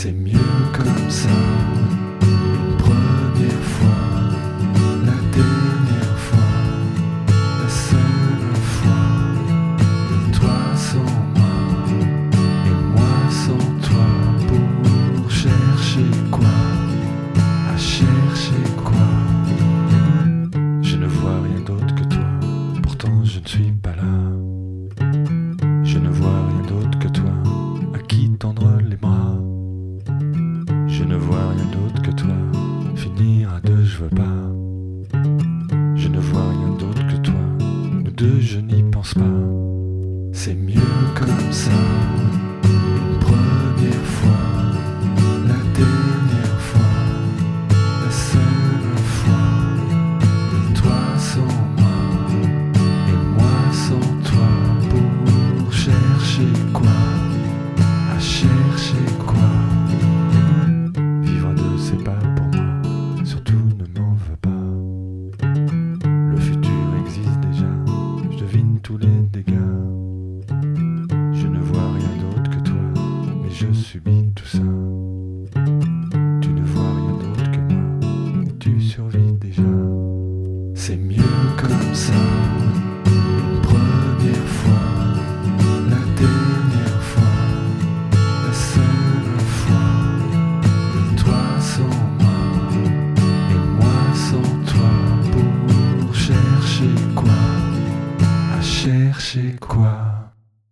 C'est mieux comme ça. Une première fois, la dernière fois, la seule fois. Et toi sans moi, et moi sans toi. Pour chercher quoi? À chercher quoi? Je ne vois rien d'autre que toi, pourtant je ne suis pas là. Je ne vois rien d'autre que toi, à qui tendre les bras. Je ne vois rien d'autre que toi, finir à deux je veux pas. Je ne vois rien d'autre que toi, nous deux je n'y pense pas. C'est mieux comme ça. Une première fois, la dernière fois, la seule fois. Et toi sans moi, et moi sans toi. Pour chercher quoi? À chercher quoi? Vivre à deux c'est pas pour moi, surtout ne m'en veux pas. Le futur existe déjà, je devine tous les dégâts. Je ne vois rien d'autre que toi, mais je subis tout ça. Tu ne vois rien d'autre que moi, mais tu survis déjà. C'est mieux comme ça. Une première fois, la dernière fois, la seule fois. Et toi sans moi, et moi sans toi. Pour chercher quoi? À chercher quoi?